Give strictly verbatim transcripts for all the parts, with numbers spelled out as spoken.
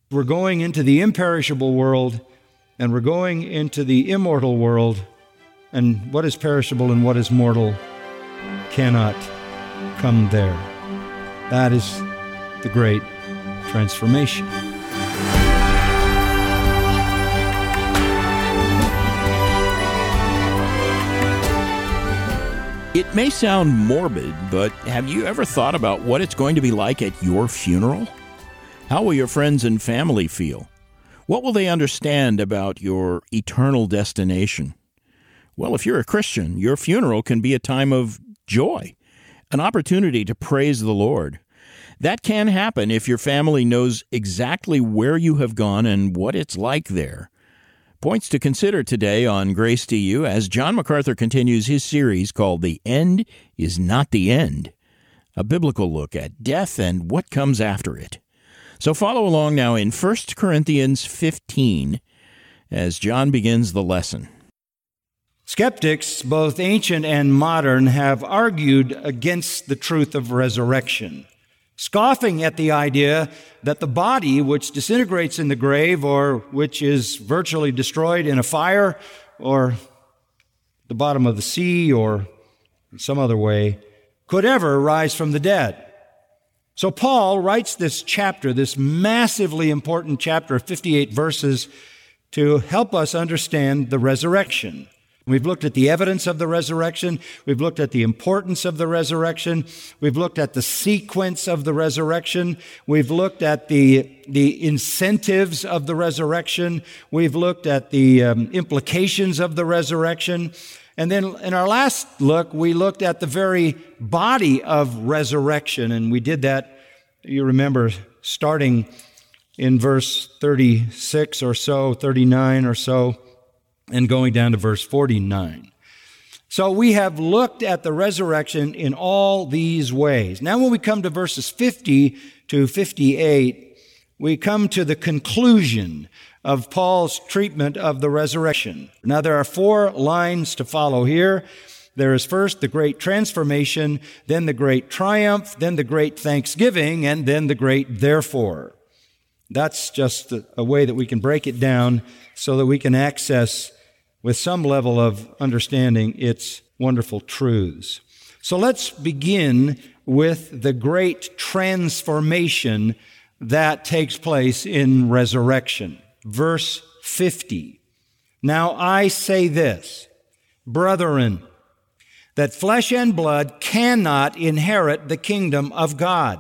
We're going into the imperishable world, and we're going into the immortal world, and what is perishable and what is mortal cannot come there. That is the great transformation. It may sound morbid, but have you ever thought about what it's going to be like at your funeral? How will your friends and family feel? What will they understand about your eternal destination? Well, if you're a Christian, your funeral can be a time of joy, an opportunity to praise the Lord. That can happen if your family knows exactly where you have gone and what it's like there. Points to consider today on Grace to You as John MacArthur continues his series called The End is Not the End, a biblical look at death and what comes after it. So follow along now in First Corinthians fifteen as John begins the lesson. Skeptics, both ancient and modern, have argued against the truth of resurrection, scoffing at the idea that the body which disintegrates in the grave or which is virtually destroyed in a fire or the bottom of the sea or in some other way could ever rise from the dead. So Paul writes this chapter, this massively important chapter of fifty-eight verses, to help us understand the resurrection. We've looked at the evidence of the resurrection. We've looked at the importance of the resurrection. We've looked at the sequence of the resurrection. We've looked at the, the incentives of the resurrection. We've looked at the um, implications of the resurrection. And then in our last look, we looked at the very body of resurrection. And we did that, you remember, starting in verse thirty-six or so, thirty-nine or so, and going down to verse forty-nine. So we have looked at the resurrection in all these ways. Now when we come to verses fifty to fifty-eight, we come to the conclusion of Paul's treatment of the resurrection. Now there are four lines to follow here. There is first the great transformation, then the great triumph, then the great thanksgiving, and then the great therefore. That's just a way that we can break it down so that we can access with some level of understanding its wonderful truths. So let's begin with the great transformation that takes place in resurrection. Verse fifty. Now I say this, brethren, that flesh and blood cannot inherit the kingdom of God,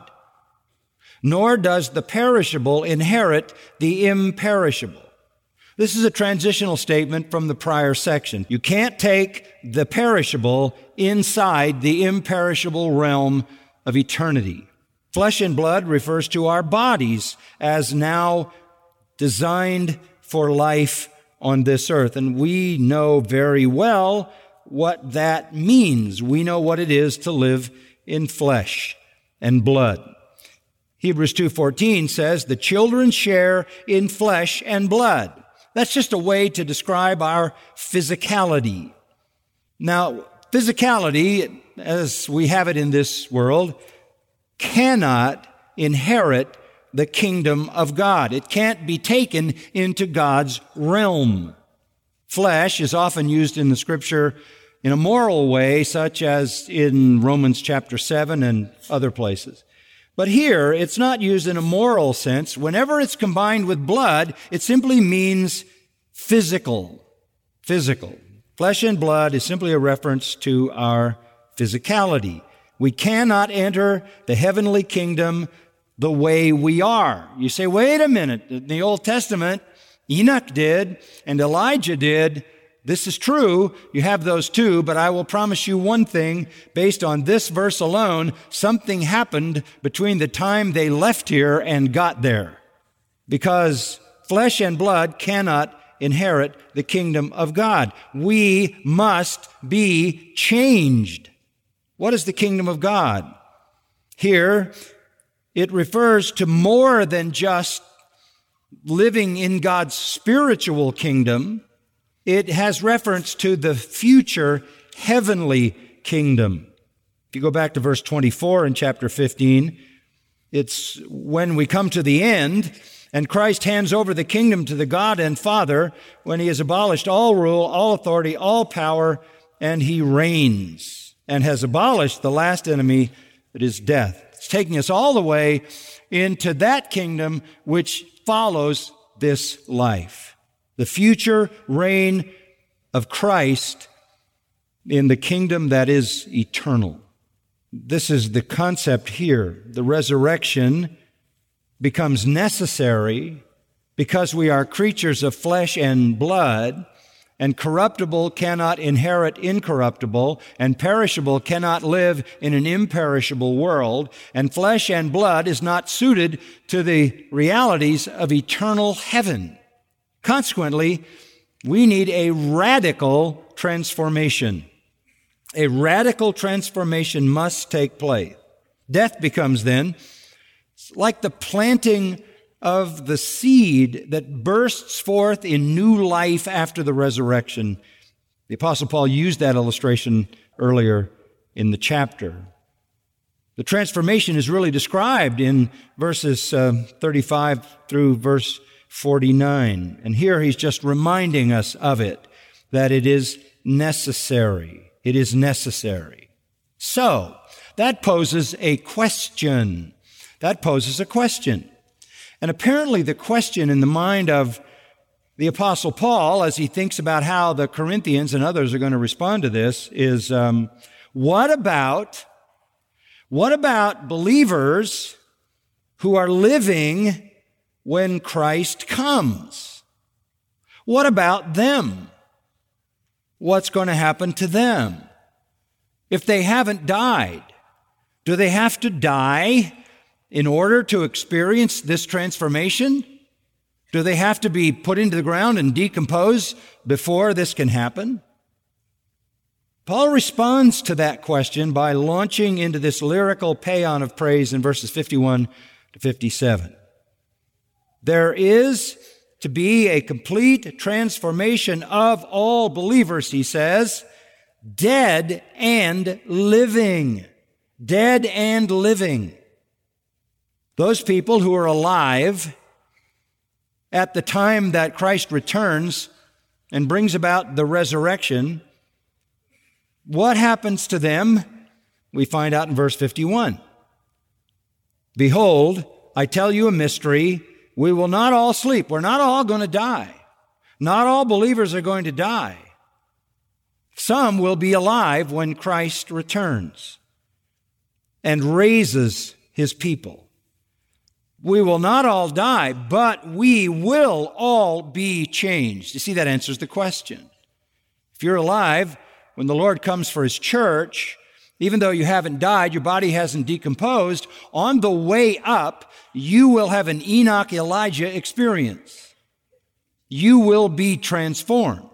nor does the perishable inherit the imperishable. This is a transitional statement from the prior section. You can't take the perishable inside the imperishable realm of eternity. Flesh and blood refers to our bodies as now designed for life on this earth. And we know very well what that means. We know what it is to live in flesh and blood. Hebrews two fourteen says, the children share in flesh and blood. That's just a way to describe our physicality. Now, physicality, as we have it in this world, cannot inherit the kingdom of God. It can't be taken into God's realm. Flesh is often used in the Scripture in a moral way, such as in Romans chapter seven and other places. But here, it's not used in a moral sense. Whenever it's combined with blood, it simply means physical. Physical. Flesh and blood is simply a reference to our physicality. We cannot enter the heavenly kingdom the way we are. You say, wait a minute. In the Old Testament, Enoch did and Elijah did. This is true. You have those two, but I will promise you one thing. Based on this verse alone, something happened between the time they left here and got there. Because flesh and blood cannot inherit the kingdom of God. We must be changed. What is the kingdom of God? Here, it refers to more than just living in God's spiritual kingdom. It has reference to the future heavenly kingdom. If you go back to verse twenty-four in chapter fifteen, it's when we come to the end, And Christ hands over the kingdom to the God and Father when he has abolished all rule, all authority, all power, and he reigns and has abolished the last enemy, that is death. It's taking us all the way into that kingdom which follows this life. The future reign of Christ in the kingdom that is eternal. This is the concept here. The resurrection becomes necessary because we are creatures of flesh and blood, and corruptible cannot inherit incorruptible, and perishable cannot live in an imperishable world, and flesh and blood is not suited to the realities of eternal heaven. Consequently, we need a radical transformation. A radical transformation must take place. Death becomes then like the planting of the seed that bursts forth in new life after the resurrection. The Apostle Paul used that illustration earlier in the chapter. The transformation is really described in verses uh, thirty-five through verse forty-nine. And here he's just reminding us of it, that it is necessary. It is necessary. So, that poses a question. That poses a question. And apparently the question in the mind of the Apostle Paul, as he thinks about how the Corinthians and others are going to respond to this, is um, what about, what about believers who are living when Christ comes? What about them? What's going to happen to them? If they haven't died, do they have to die in order to experience this transformation? Do they have to be put into the ground and decompose before this can happen? Paul responds to that question by launching into this lyrical paean of praise in verses fifty-one to fifty-seven. There is to be a complete transformation of all believers, he says, dead and living. Dead and living. Those people who are alive at the time that Christ returns and brings about the resurrection, what happens to them? We find out in verse fifty-one. Behold, I tell you a mystery. We will not all sleep. We're not all going to die. Not all believers are going to die. Some will be alive when Christ returns and raises his people. We will not all die, but we will all be changed. You see, that answers the question. If you're alive when the Lord comes for his church, even though you haven't died, your body hasn't decomposed, on the way up, you will have an Enoch Elijah experience. You will be transformed.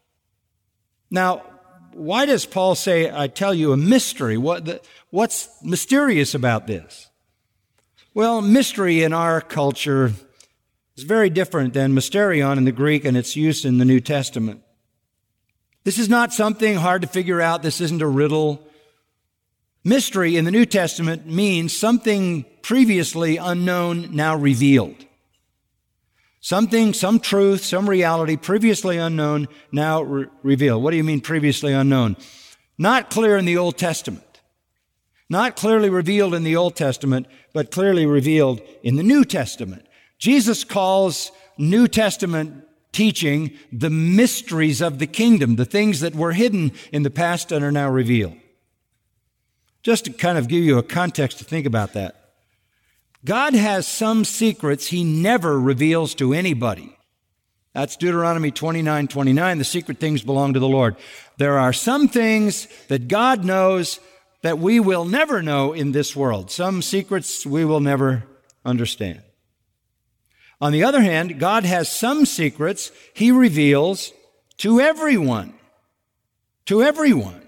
Now, why does Paul say, I tell you a mystery? What the, what's mysterious about this? Well, mystery in our culture is very different than mysterion in the Greek and its use in the New Testament. This is not something hard to figure out. This isn't a riddle. Mystery in the New Testament means something previously unknown, now revealed. Something, some truth, some reality, previously unknown, now re- revealed. What do you mean previously unknown? Not clear in the Old Testament. Not clearly revealed in the Old Testament, but clearly revealed in the New Testament. Jesus calls New Testament teaching the mysteries of the kingdom, the things that were hidden in the past and are now revealed. Just to kind of give you a context to think about that. God has some secrets he never reveals to anybody. That's Deuteronomy twenty-nine twenty-nine. The secret things belong to the Lord. There are some things that God knows that we will never know in this world. Some secrets we will never understand. On the other hand, God has some secrets he reveals to everyone. To everyone.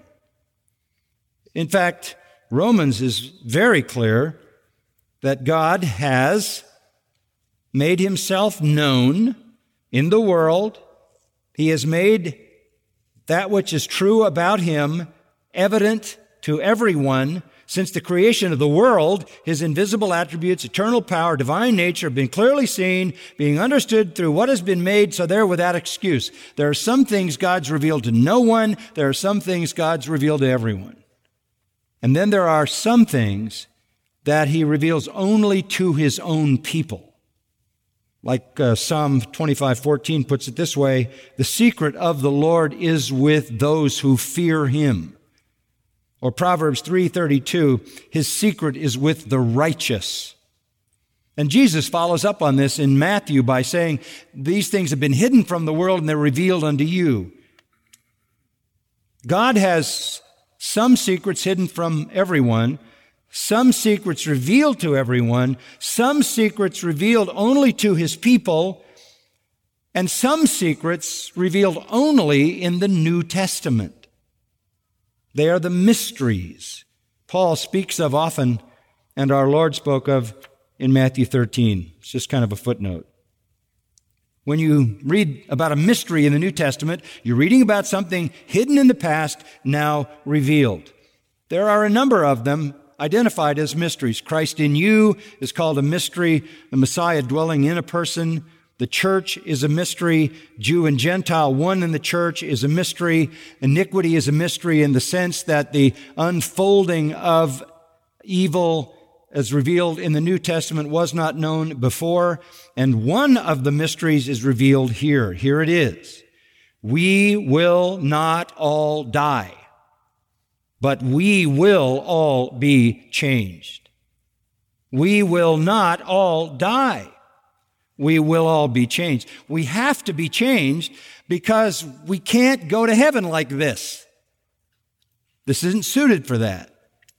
In fact, Romans is very clear that God has made himself known in the world. He has made that which is true about him evident to everyone Since the creation of the world, his invisible attributes, eternal power, divine nature have been clearly seen, being understood through what has been made, so they're without excuse. There are some things God's revealed to no one. There are some things God's revealed to everyone. And then there are some things that he reveals only to his own people. Like uh, Psalm twenty-five fourteen puts it this way, the secret of the Lord is with those who fear him. Or Proverbs three thirty-two, his secret is with the righteous. And Jesus follows up on this in Matthew by saying, these things have been hidden from the world and they're revealed unto you. God has some secrets hidden from everyone, some secrets revealed to everyone, some secrets revealed only to his people, and some secrets revealed only in the New Testament. They are the mysteries Paul speaks of often, and our Lord spoke of in Matthew thirteen. It's just kind of a footnote. When you read about a mystery in the New Testament, you're reading about something hidden in the past, now revealed. There are a number of them identified as mysteries. Christ in you is called a mystery, the Messiah dwelling in a person. The church is a mystery. Jew and Gentile, one in the church, is a mystery. Iniquity is a mystery in the sense that the unfolding of evil as revealed in the New Testament was not known before. And one of the mysteries is revealed here. Here it is. We will not all die, but we will all be changed. We will not all die. We will all be changed. We have to be changed because we can't go to heaven like this. This isn't suited for that.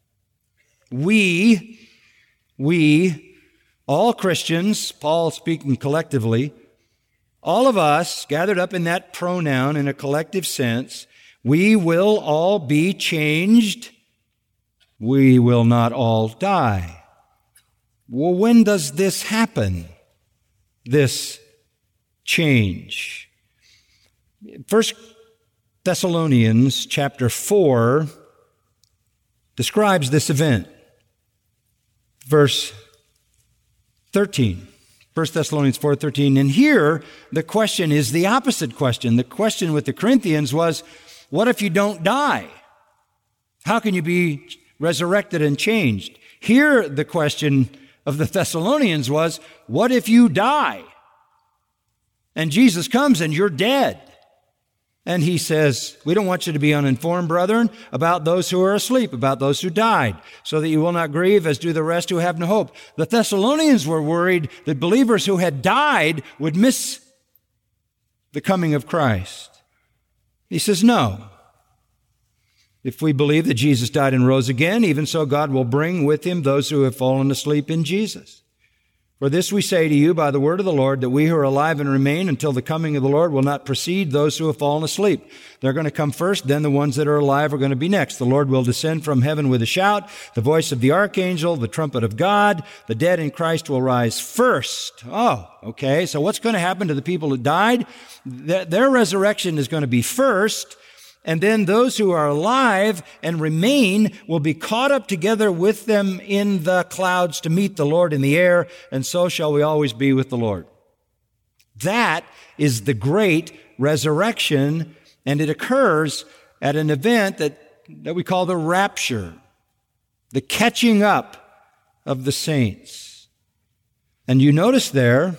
We, we, all Christians, Paul speaking collectively, all of us gathered up in that pronoun in a collective sense, we will all be changed. We will not all die. Well, when does this happen? This change. First Thessalonians chapter four describes this event. Verse thirteen. First Thessalonians four thirteen. And here the question is the opposite question. The question with the Corinthians was, what if you don't die? How can you be resurrected and changed? Here the question of the Thessalonians was, what if you die? And Jesus comes and you're dead. And he says, we don't want you to be uninformed, brethren, about those who are asleep, about those who died, so that you will not grieve as do the rest who have no hope. The Thessalonians were worried that believers who had died would miss the coming of Christ. He says, no. If we believe that Jesus died and rose again, even so God will bring with him those who have fallen asleep in Jesus. For this we say to you by the word of the Lord, that we who are alive and remain until the coming of the Lord will not precede those who have fallen asleep. They're going to come first, then the ones that are alive are going to be next. The Lord will descend from heaven with a shout, the voice of the archangel, the trumpet of God. The dead in Christ will rise first. Oh, okay. So what's going to happen to the people who died? Their resurrection is going to be first. And then those who are alive and remain will be caught up together with them in the clouds to meet the Lord in the air, and so shall we always be with the Lord. That is the great resurrection, and it occurs at an event that, that we call the rapture, the catching up of the saints. And you notice there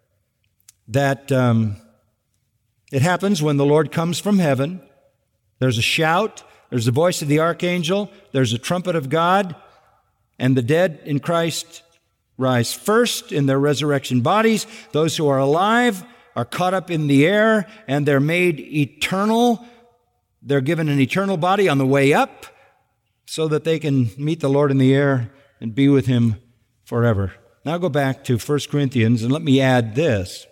that um, it happens when the Lord comes from heaven. There's a shout, there's the voice of the archangel, there's a trumpet of God, and the dead in Christ rise first in their resurrection bodies. Those who are alive are caught up in the air, and they're made eternal. They're given an eternal body on the way up so that they can meet the Lord in the air and be with him forever. Now go back to First Corinthians, and let me add this.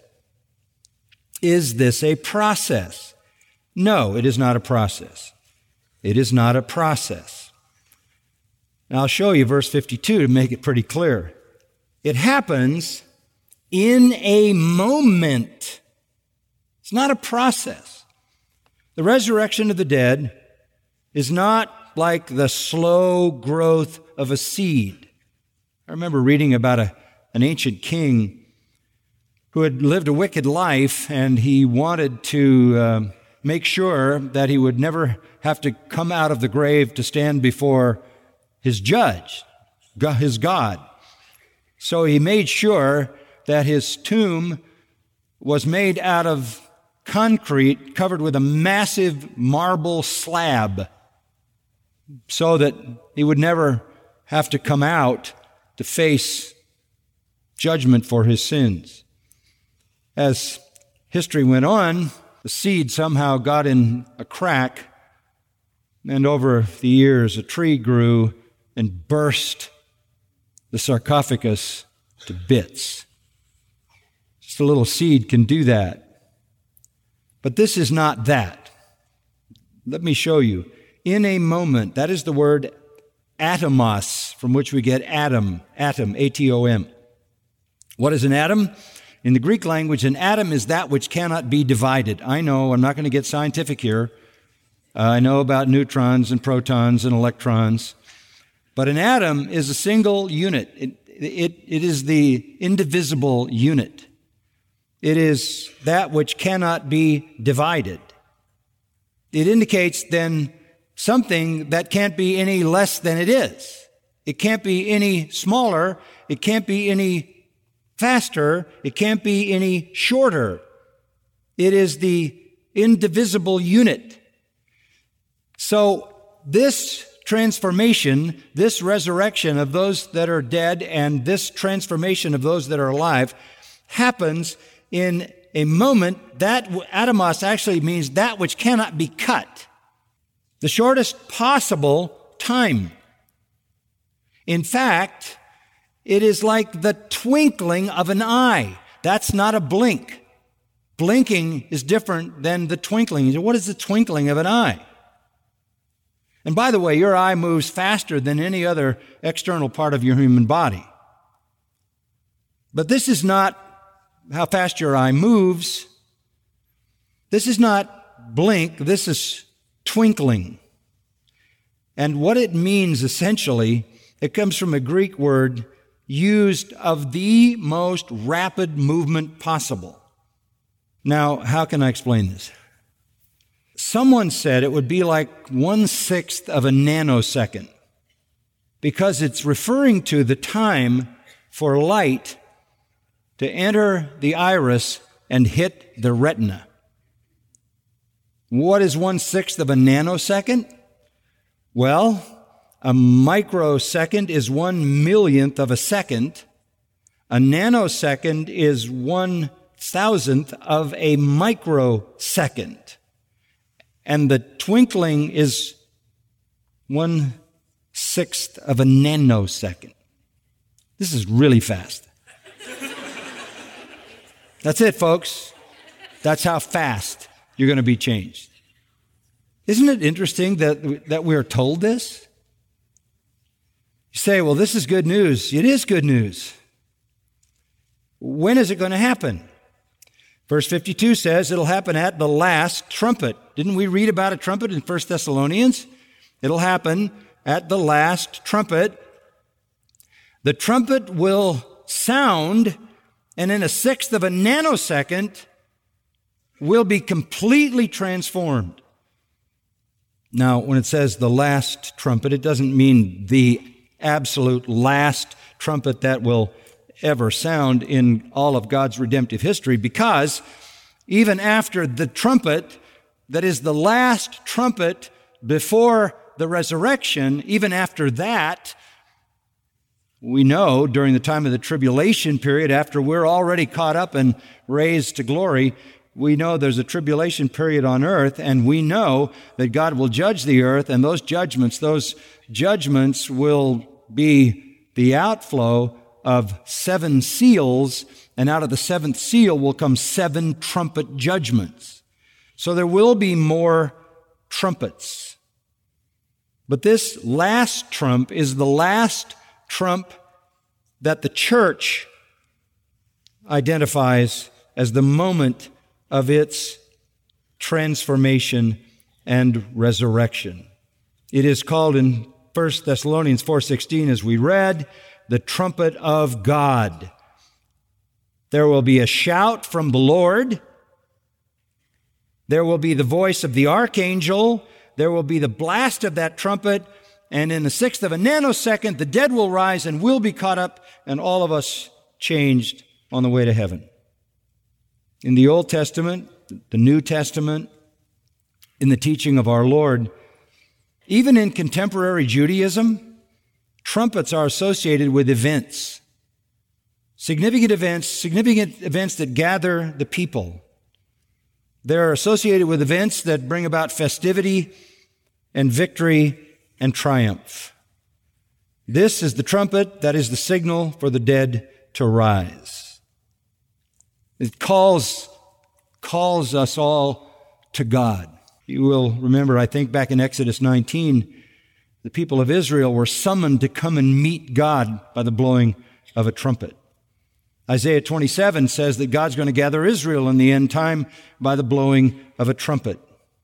Is this a process? No, it is not a process. It is not a process. Now I'll show you verse fifty-two to make it pretty clear. It happens in a moment. It's not a process. The resurrection of the dead is not like the slow growth of a seed. I remember reading about a, an ancient king who had lived a wicked life, and he wanted to uh, make sure that he would never have to come out of the grave to stand before his judge, his God. So he made sure that his tomb was made out of concrete covered with a massive marble slab so that he would never have to come out to face judgment for his sins. As history went on, the seed somehow got in a crack, and over the years a tree grew and burst the sarcophagus to bits. Just a little seed can do that. But this is not that. Let me show you. In a moment, that is the word atomos, from which we get atom, atom, A T O M. What is an atom? In the Greek language, an atom is that which cannot be divided. I know, I'm not going to get scientific here. Uh, I know about neutrons and protons and electrons. But an atom is a single unit. It, it, it is the indivisible unit. It is that which cannot be divided. It indicates then something that can't be any less than it is. It can't be any smaller. It can't be any faster. It can't be any shorter. It is the indivisible unit. So this transformation, this resurrection of those that are dead and this transformation of those that are alive happens in a moment. That atomos actually means that which cannot be cut. The shortest possible time. In fact, it is like the twinkling of an eye. That's not a blink. Blinking is different than the twinkling. What is the twinkling of an eye? And by the way, your eye moves faster than any other external part of your human body. But this is not how fast your eye moves. This is not blink. This is twinkling. And what it means essentially, it comes from a Greek word used of the most rapid movement possible. Now, how can I explain this? Someone said it would be like one-sixth of a nanosecond because it's referring to the time for light to enter the iris and hit the retina. What is one-sixth of a nanosecond? Well, a microsecond is one millionth of a second. A nanosecond is one thousandth of a microsecond. And the twinkling is one-sixth of a nanosecond. This is really fast. That's it, folks. That's how fast you're going to be changed. Isn't it interesting that, that we're told this? You say, well, this is good news. It is good news. When is it going to happen? Verse fifty-two says it'll happen at the last trumpet. Didn't we read about a trumpet in First Thessalonians? It'll happen at the last trumpet. The trumpet will sound, and in a sixth of a nanosecond, will be completely transformed. Now, when it says the last trumpet, it doesn't mean the absolute last trumpet that will ever sound in all of God's redemptive history, because even after the trumpet, that is the last trumpet before the resurrection, even after that, we know during the time of the tribulation period, after we're already caught up and raised to glory, we know there's a tribulation period on earth, and we know that God will judge the earth, and those judgments, those judgments will be the outflow of seven seals, and out of the seventh seal will come seven trumpet judgments. So there will be more trumpets. But this last trump is the last trump that the church identifies as the moment of its transformation and resurrection. It is called in First Thessalonians four sixteen, as we read, the trumpet of God. There will be a shout from the Lord. There will be the voice of the archangel. There will be the blast of that trumpet. And in the sixth of a nanosecond, the dead will rise and will be caught up, and all of us changed on the way to heaven. In the Old Testament, the New Testament, in the teaching of our Lord, even in contemporary Judaism, trumpets are associated with events. Significant events, significant events that gather the people. They're associated with events that bring about festivity and victory and triumph. This is the trumpet that is the signal for the dead to rise. It calls, calls us all to God. You will remember, I think, back in Exodus nineteen, the people of Israel were summoned to come and meet God by the blowing of a trumpet. Isaiah twenty-seven says that God's going to gather Israel in the end time by the blowing of a trumpet.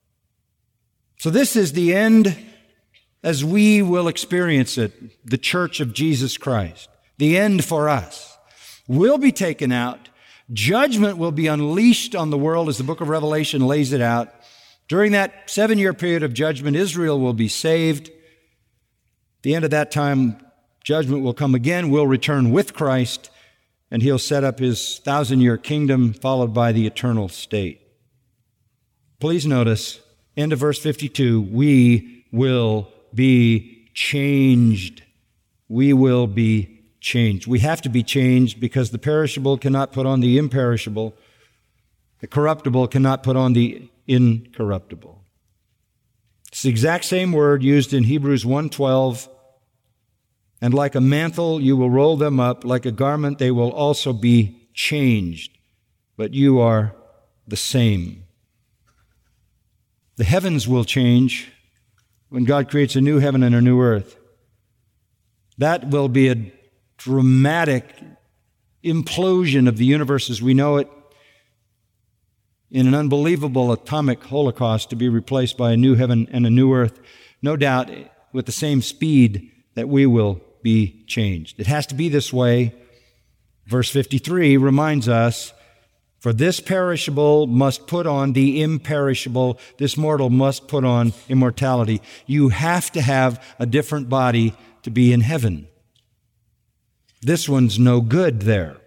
So this is the end as we will experience it, the Church of Jesus Christ. The end for us. We'll be taken out. Judgment will be unleashed on the world as the book of Revelation lays it out. During that seven-year period of judgment, Israel will be saved. At the end of that time, judgment will come again. We'll return with Christ, and he'll set up his thousand-year kingdom, followed by the eternal state. Please notice, end of verse fifty-two, we will be changed. We will be changed. We have to be changed because the perishable cannot put on the imperishable. The corruptible cannot put on the incorruptible. It's the exact same word used in Hebrews one twelve. And like a mantle, you will roll them up. Like a garment, they will also be changed. But you are the same. The heavens will change when God creates a new heaven and a new earth. That will be a dramatic implosion of the universe as we know it, in an unbelievable atomic holocaust to be replaced by a new heaven and a new earth, no doubt with the same speed that we will be changed. It has to be this way. Verse fifty-three reminds us, for this perishable must put on the imperishable. This mortal must put on immortality. You have to have a different body to be in heaven. This one's no good there.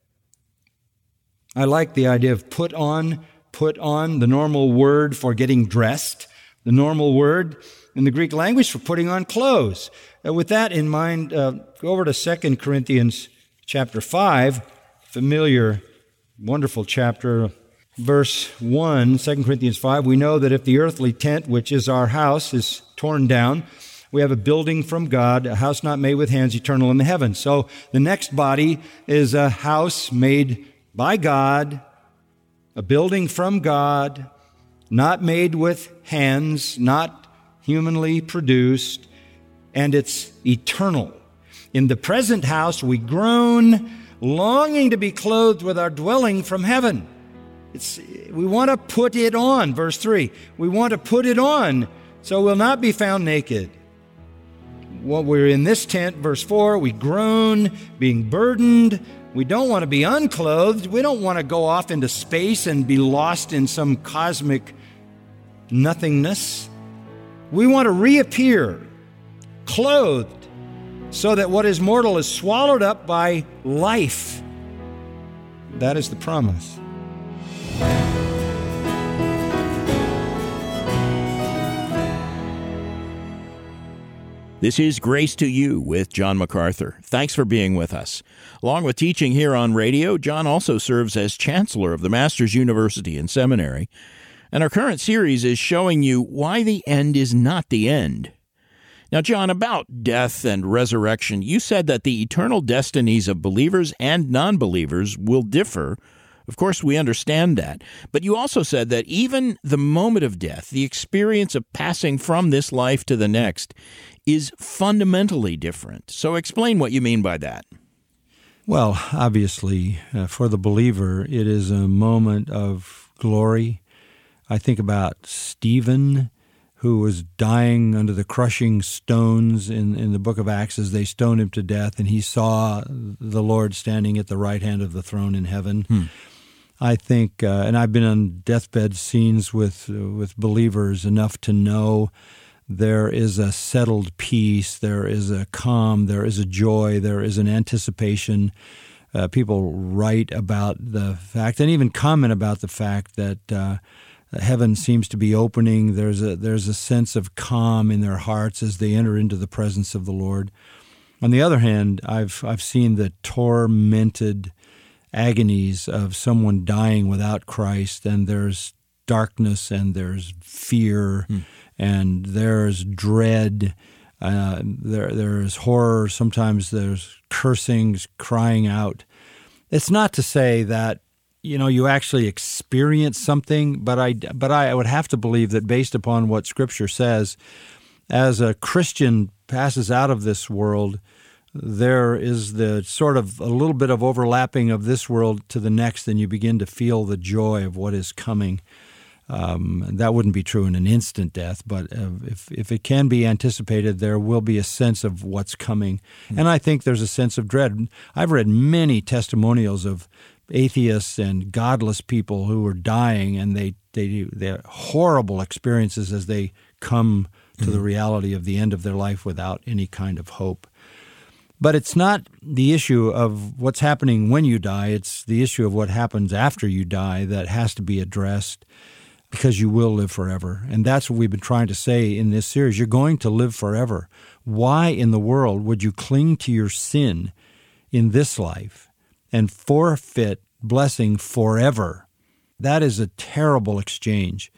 I like the idea of put on, put on, the normal word for getting dressed, the normal word in the Greek language for putting on clothes. Uh, with that in mind, uh, go over to Second Corinthians chapter five, familiar, wonderful chapter, verse one, Second Corinthians five. We know that if the earthly tent, which is our house, is torn down, we have a building from God, a house not made with hands, eternal in the heavens. So the next body is a house made by God, a building from God, not made with hands, not humanly produced, and it's eternal. In the present house, we groan, longing to be clothed with our dwelling from heaven. It's, we want to put it on, verse three. We want to put it on, so we'll not be found naked. While we're in this tent, verse four, we groan, being burdened. We don't want to be unclothed. We don't want to go off into space and be lost in some cosmic nothingness. We want to reappear, clothed, so that what is mortal is swallowed up by life. That is the promise. This is Grace to You with John MacArthur. Thanks for being with us. Along with teaching here on radio, John also serves as Chancellor of the Masters University and Seminary. And our current series is showing you why the end is not the end. Now, John, about death and resurrection, you said that the eternal destinies of believers and non-believers will differ. Of course, we understand that. But you also said that even the moment of death, the experience of passing from this life to the next, is fundamentally different. So explain what you mean by that. Well, obviously, uh, for the believer, it is a moment of glory. I think about Stephen, who was dying under the crushing stones in, in the book of Acts as they stoned him to death, and he saw the Lord standing at the right hand of the throne in heaven. Hmm. I think, uh, and I've been on deathbed scenes with uh, with believers enough to know there is a settled peace, there is a calm, there is a joy, there is an anticipation. Uh, people write about the fact and even comment about the fact that uh, heaven seems to be opening. There's a there's a sense of calm in their hearts as they enter into the presence of the Lord. On the other hand, I've I've seen the tormented agonies of someone dying without Christ, and there's darkness and there's fear hmm. and there's dread. Uh, there there's horror. Sometimes there's cursing, crying out. It's not to say that you know you actually experience something, but I but I would have to believe that based upon what Scripture says, as a Christian passes out of this world, there is the sort of a little bit of overlapping of this world to the next, and you begin to feel the joy of what is coming. Um, that wouldn't be true in an instant death, but uh, if if it can be anticipated, there will be a sense of what's coming. Mm-hmm. And I think there's a sense of dread. I've read many testimonials of atheists and godless people who are dying, and they they they have horrible experiences as they come to mm-hmm. the reality of the end of their life without any kind of hope. But it's not the issue of what's happening when you die. It's the issue of what happens after you die that has to be addressed, because you will live forever. And that's what we've been trying to say in this series. You're going to live forever. Why in the world would you cling to your sin in this life and forfeit blessing forever? That is a terrible exchange.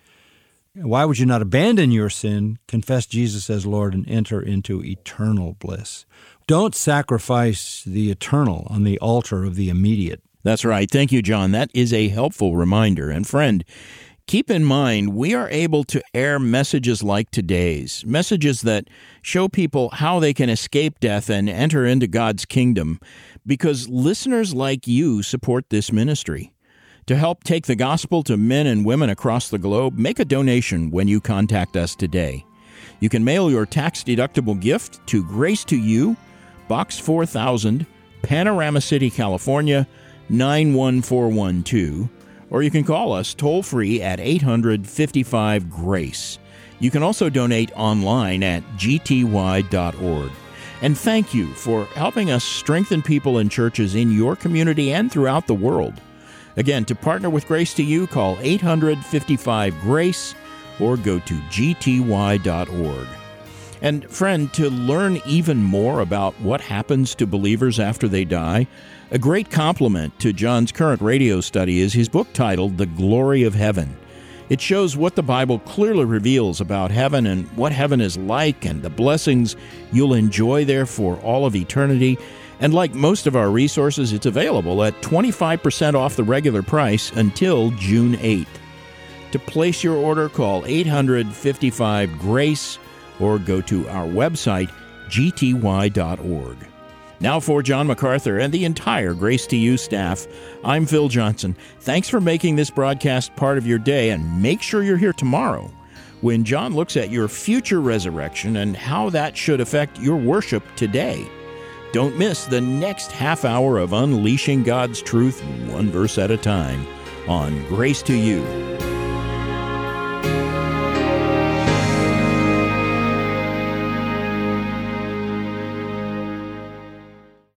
Why would you not abandon your sin, confess Jesus as Lord, and enter into eternal bliss? Don't sacrifice the eternal on the altar of the immediate. That's right. Thank you, John. That is a helpful reminder. And friend, keep in mind, we are able to air messages like today's, messages that show people how they can escape death and enter into God's kingdom, because listeners like you support this ministry. To help take the gospel to men and women across the globe, make a donation when you contact us today. You can mail your tax-deductible gift to Grace to You, Box four thousand, Panorama City, California, nine one four one two, or you can call us toll-free at eight hundred, fifty-five, GRACE. You can also donate online at g t y dot org. And thank you for helping us strengthen people and churches in your community and throughout the world. Again, to partner with Grace to You, call eight hundred, fifty-five, GRACE or go to g t y dot org. And friend, to learn even more about what happens to believers after they die, a great complement to John's current radio study is his book titled The Glory of Heaven. It shows what the Bible clearly reveals about heaven and what heaven is like and the blessings you'll enjoy there for all of eternity. And like most of our resources, it's available at twenty-five percent off the regular price until June eighth. To place your order, call eight hundred, fifty-five, GRACE or go to our website, g t y dot org. Now for John MacArthur and the entire Grace to You staff, I'm Phil Johnson. Thanks for making this broadcast part of your day, and make sure you're here tomorrow when John looks at your future resurrection and how that should affect your worship today. Don't miss the next half hour of unleashing God's truth one verse at a time on Grace to You.